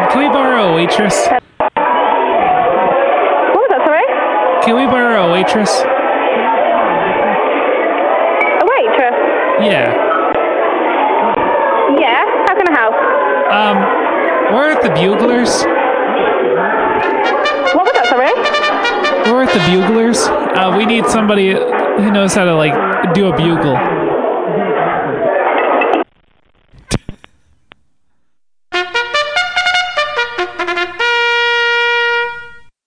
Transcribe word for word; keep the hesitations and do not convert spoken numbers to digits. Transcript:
can we borrow a waitress? What was that, sorry? Can we borrow a waitress? A waitress? Yeah. Yeah, how can I help? Um, we're at the Buglers. What was that, sorry? We're at the Buglers. Uh, we need somebody who knows how to, like, do a bugle.